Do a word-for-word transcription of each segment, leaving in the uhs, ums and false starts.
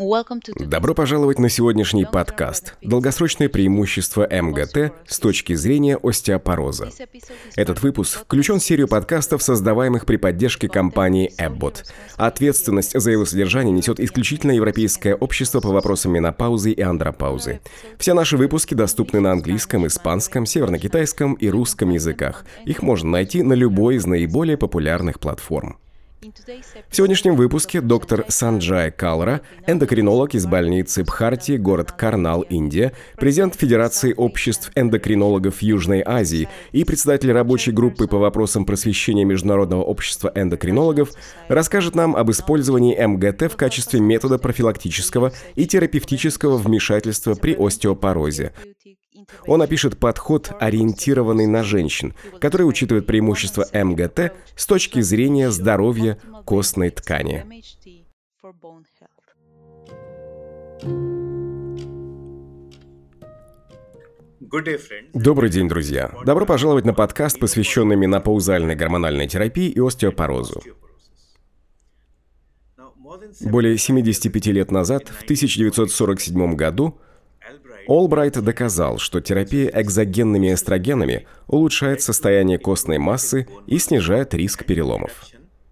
Добро пожаловать на сегодняшний подкаст «Долгосрочные преимущества эм гэ тэ с точки зрения остеопороза». Этот выпуск включен в серию подкастов, создаваемых при поддержке компании Abbott. Ответственность за его содержание несет исключительно Европейское общество по вопросам менопаузы и андропаузы. Все наши выпуски доступны на английском, испанском, северно-китайском и русском языках. Их можно найти на любой из наиболее популярных платформ. В сегодняшнем выпуске доктор Санджай Калра, эндокринолог из больницы Бхарти, город Карнал, Индия, президент Федерации обществ эндокринологов Южной Азии и председатель рабочей группы по вопросам просвещения Международного общества эндокринологов, расскажет нам об использовании эм гэ тэ в качестве метода профилактического и терапевтического вмешательства при остеопорозе. Он опишет подход, ориентированный на женщин, который учитывает преимущества эм гэ тэ с точки зрения здоровья костной ткани. Добрый день, друзья! Добро пожаловать на подкаст, посвященный менопаузальной гормональной терапии и остеопорозу. Более семидесяти пяти лет назад, в тысяча девятьсот сорок седьмом году, Олбрайт доказал, что терапия экзогенными эстрогенами улучшает состояние костной массы и снижает риск переломов.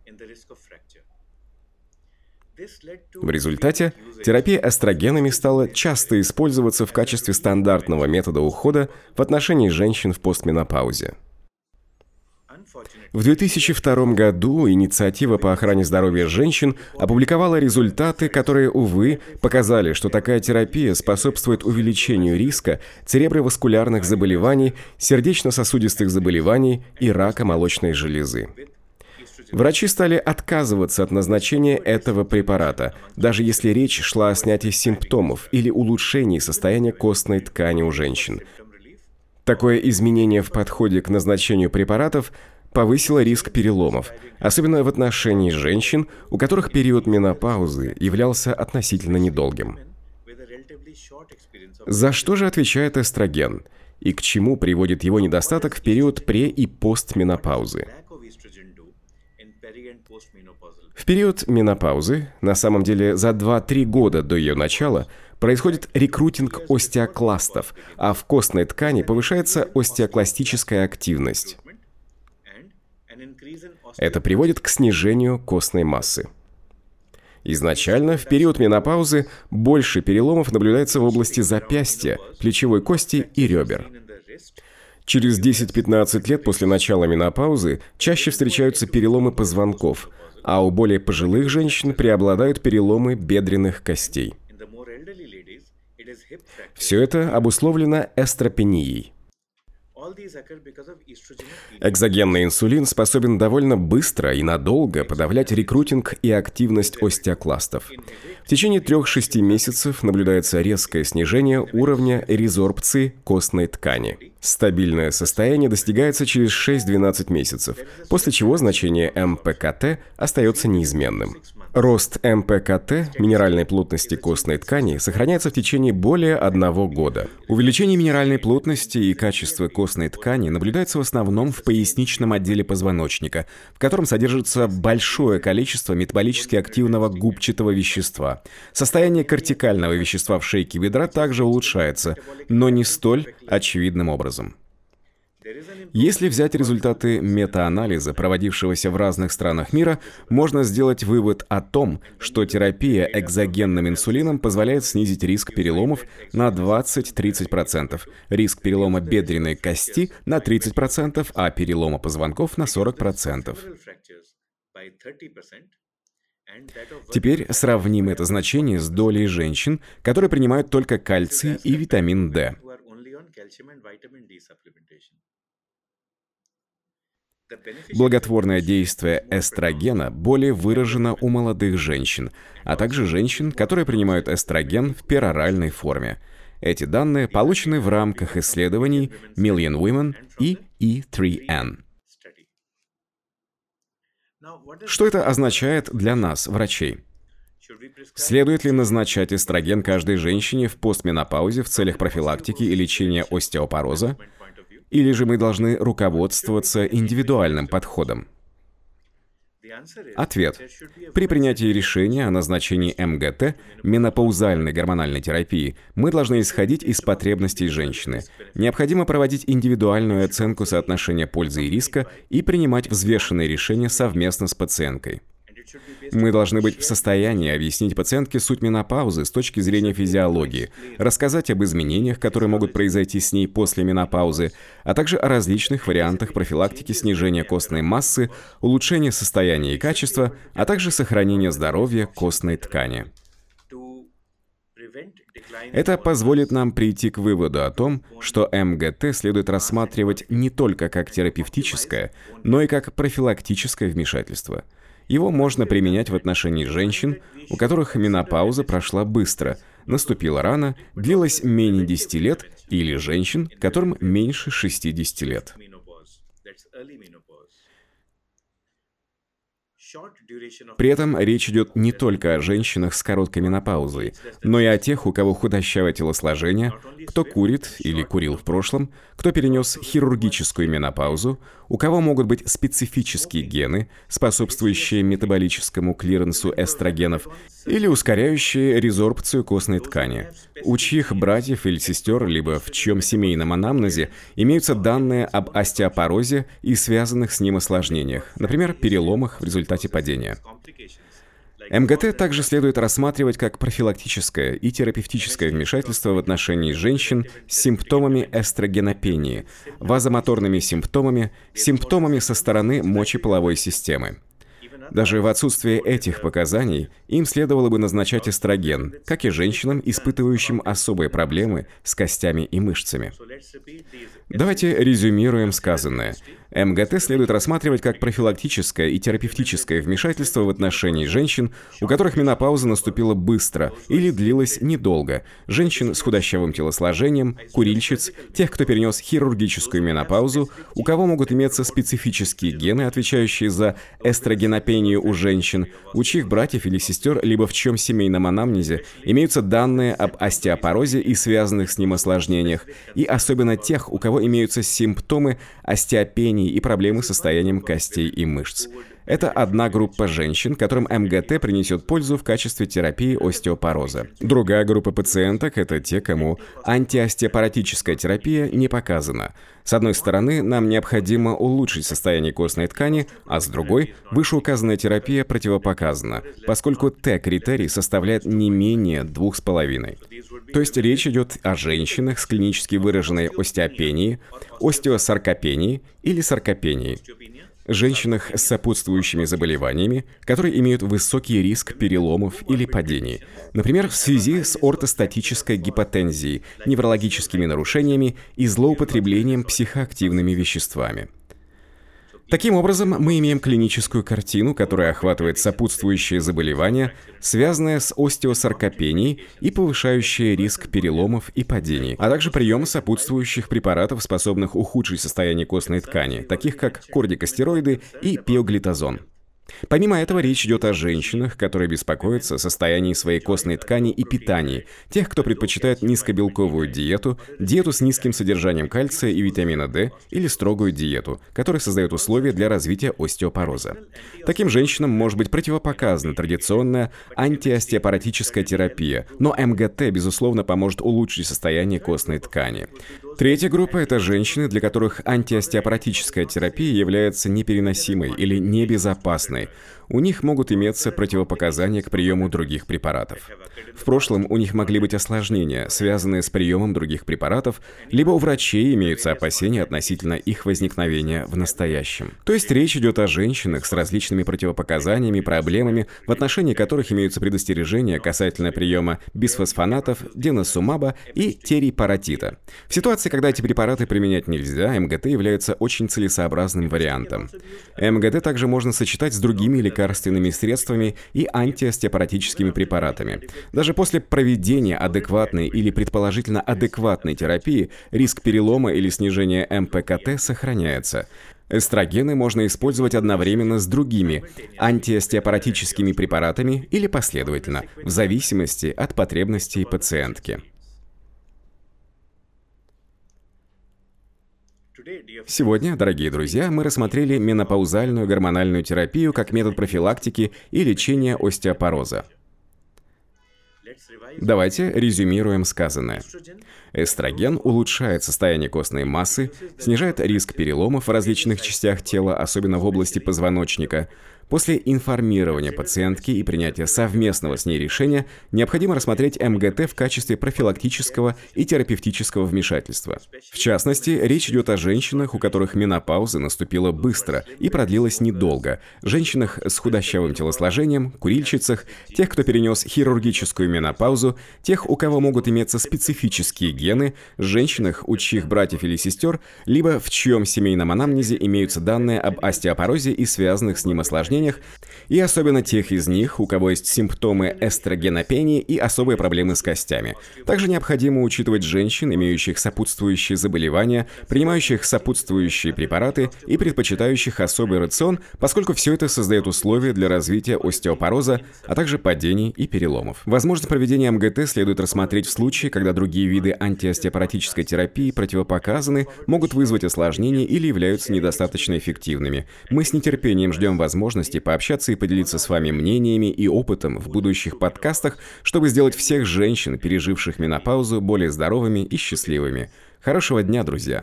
В результате терапия эстрогенами стала часто использоваться в качестве стандартного метода ухода в отношении женщин в постменопаузе. В две тысячи втором году инициатива по охране здоровья женщин опубликовала результаты, которые, увы, показали, что такая терапия способствует увеличению риска цереброваскулярных заболеваний, сердечно-сосудистых заболеваний и рака молочной железы. Врачи стали отказываться от назначения этого препарата, даже если речь шла о снятии симптомов или улучшении состояния костной ткани у женщин. Такое изменение в подходе к назначению препаратов повысило риск переломов, особенно в отношении женщин, у которых период менопаузы являлся относительно недолгим. За что же отвечает эстроген? И к чему приводит его недостаток в период пре- и постменопаузы? В период менопаузы, на самом деле за два-три года до ее начала, происходит рекрутинг остеокластов, а в костной ткани повышается остеокластическая активность. Это приводит к снижению костной массы. Изначально, в период менопаузы больше переломов наблюдается в области запястья, плечевой кости и ребер. Через десять-пятнадцать лет после начала менопаузы чаще встречаются переломы позвонков, а у более пожилых женщин преобладают переломы бедренных костей. Все это обусловлено эстропенией. Экзогенный инсулин способен довольно быстро и надолго подавлять рекрутинг и активность остеокластов. В течение трех-шести месяцев наблюдается резкое снижение уровня резорбции костной ткани. Стабильное состояние достигается через шесть-двенадцать месяцев, после чего значение эм пэ ка тэ остается неизменным. Рост эм пэ ка тэ, минеральной плотности костной ткани, сохраняется в течение более одного года. Увеличение минеральной плотности и качества костной ткани наблюдается в основном в поясничном отделе позвоночника, в котором содержится большое количество метаболически активного губчатого вещества. Состояние кортикального вещества в шейке бедра также улучшается, но не столь очевидным образом. Если взять результаты метаанализа, проводившегося в разных странах мира, можно сделать вывод о том, что терапия экзогенным инсулином позволяет снизить риск переломов на двадцать-тридцать процентов, риск перелома бедренной кости на тридцать процентов, а перелома позвонков на сорок процентов. Теперь сравним это значение с долей женщин, которые принимают только кальций и витамин дэ. Благотворное действие эстрогена более выражено у молодых женщин, а также женщин, которые принимают эстроген в пероральной форме. Эти данные получены в рамках исследований Million Women и и три эн. Что это означает для нас, врачей? Следует ли назначать эстроген каждой женщине в постменопаузе в целях профилактики и лечения остеопороза? Или же мы должны руководствоваться индивидуальным подходом? Ответ. При принятии решения о назначении эм гэ тэ, менопаузальной гормональной терапии, мы должны исходить из потребностей женщины. Необходимо проводить индивидуальную оценку соотношения пользы и риска и принимать взвешенные решения совместно с пациенткой. Мы должны быть в состоянии объяснить пациентке суть менопаузы с точки зрения физиологии, рассказать об изменениях, которые могут произойти с ней после менопаузы, а также о различных вариантах профилактики снижения костной массы, улучшения состояния и качества, а также сохранения здоровья костной ткани. Это позволит нам прийти к выводу о том, что эм гэ тэ следует рассматривать не только как терапевтическое, но и как профилактическое вмешательство. Его можно применять в отношении женщин, у которых менопауза прошла быстро, наступила рано, длилась менее десяти лет, или женщин, которым меньше шестидесяти лет. При этом речь идет не только о женщинах с короткой менопаузой, но и о тех, у кого худощавое телосложение, кто курит или курил в прошлом, кто перенес хирургическую менопаузу, у кого могут быть специфические гены, способствующие метаболическому клиренсу эстрогенов или ускоряющие резорбцию костной ткани, у чьих братьев или сестер, либо в чьем семейном анамнезе имеются данные об остеопорозе и связанных с ним осложнениях, например, переломах в результате падения. эм гэ тэ также следует рассматривать как профилактическое и терапевтическое вмешательство в отношении женщин с симптомами эстрогенопении, вазомоторными симптомами, симптомами со стороны мочеполовой системы. Даже в отсутствие этих показаний им следовало бы назначать эстроген, как и женщинам, испытывающим особые проблемы с костями и мышцами. Давайте резюмируем сказанное. эм гэ тэ следует рассматривать как профилактическое и терапевтическое вмешательство в отношении женщин, у которых менопауза наступила быстро или длилась недолго, женщин с худощавым телосложением, курильщиц, тех, кто перенес хирургическую менопаузу, у кого могут иметься специфические гены, отвечающие за эстрогенопению у женщин, у чьих братьев или сестер, либо в чьем семейном анамнезе имеются данные об остеопорозе и связанных с ним осложнениях, и особенно тех, у кого имеются симптомы остеопении и проблемы с состоянием костей и мышц. Это одна группа женщин, которым эм гэ тэ принесет пользу в качестве терапии остеопороза. Другая группа пациенток – это те, кому антиостеопоротическая терапия не показана. С одной стороны, нам необходимо улучшить состояние костной ткани, а с другой, вышеуказанная терапия противопоказана, поскольку Т-критерий составляет не менее двух с половиной. То есть речь идет о женщинах с клинически выраженной остеопенией, остеосаркопенией или саркопенией, женщинах с сопутствующими заболеваниями, которые имеют высокий риск переломов или падений, например, в связи с ортостатической гипотензией, неврологическими нарушениями и злоупотреблением психоактивными веществами. Таким образом, мы имеем клиническую картину, которая охватывает сопутствующие заболевания, связанные с остеосаркопенией и повышающие риск переломов и падений, а также прием сопутствующих препаратов, способных ухудшить состояние костной ткани, таких как кортикостероиды и пиоглитазон. Помимо этого, речь идет о женщинах, которые беспокоятся о состоянии своей костной ткани и питании, тех, кто предпочитает низкобелковую диету, диету с низким содержанием кальция и витамина дэ или строгую диету, которая создает условия для развития остеопороза. Таким женщинам может быть противопоказана традиционная антиостеопоротическая терапия, но эм гэ тэ, безусловно, поможет улучшить состояние костной ткани. Третья группа – это женщины, для которых антиостеопоротическая терапия является непереносимой или небезопасной. У них могут иметься противопоказания к приему других препаратов. В прошлом у них могли быть осложнения, связанные с приемом других препаратов, либо у врачей имеются опасения относительно их возникновения в настоящем. То есть речь идет о женщинах с различными противопоказаниями, проблемами, в отношении которых имеются предостережения касательно приема бисфосфонатов, деносумаба и терипаратита. В ситуации, когда эти препараты применять нельзя, эм гэ тэ является очень целесообразным вариантом. эм гэ тэ также можно сочетать с другими лекарственными средствами и антиостеопоротическими препаратами. Даже после проведения адекватной или предположительно адекватной терапии риск перелома или снижения эм пэ ка тэ сохраняется. Эстрогены можно использовать одновременно с другими антиостеопоротическими препаратами или последовательно, в зависимости от потребностей пациентки. Сегодня, дорогие друзья, мы рассмотрели менопаузальную гормональную терапию как метод профилактики и лечения остеопороза. Давайте резюмируем сказанное. Эстроген улучшает состояние костной массы, снижает риск переломов в различных частях тела, особенно в области позвоночника. После информирования пациентки и принятия совместного с ней решения необходимо рассмотреть эм гэ тэ в качестве профилактического и терапевтического вмешательства. В частности, речь идет о женщинах, у которых менопауза наступила быстро и продлилась недолго, женщинах с худощавым телосложением, курильщицах, тех, кто перенес хирургическую менопаузу, тех, у кого могут иметься специфические гены, женщинах, у чьих братьев или сестер, либо в чьем семейном анамнезе имеются данные об остеопорозе и связанных с ним осложнениях, и особенно тех из них, у кого есть симптомы эстрогенопении и особые проблемы с костями. Также необходимо учитывать женщин, имеющих сопутствующие заболевания, принимающих сопутствующие препараты и предпочитающих особый рацион, поскольку все это создает условия для развития остеопороза, а также падений и переломов. Возможность проведения эм гэ тэ следует рассмотреть в случае, когда другие виды антиостеопоротической терапии противопоказаны, могут вызвать осложнения или являются недостаточно эффективными. Мы с нетерпением ждем возможности пообщаться и поделиться с вами мнениями и опытом в будущих подкастах, чтобы сделать всех женщин, переживших менопаузу, более здоровыми и счастливыми. Хорошего дня, друзья!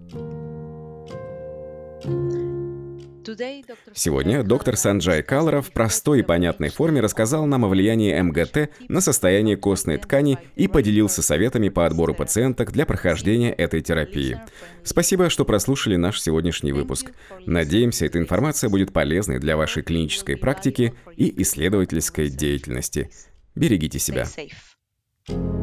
Сегодня доктор Санджай Калра в простой и понятной форме рассказал нам о влиянии эм гэ тэ на состояние костной ткани и поделился советами по отбору пациенток для прохождения этой терапии. Спасибо, что прослушали наш сегодняшний выпуск. Надеемся, эта информация будет полезной для вашей клинической практики и исследовательской деятельности. Берегите себя.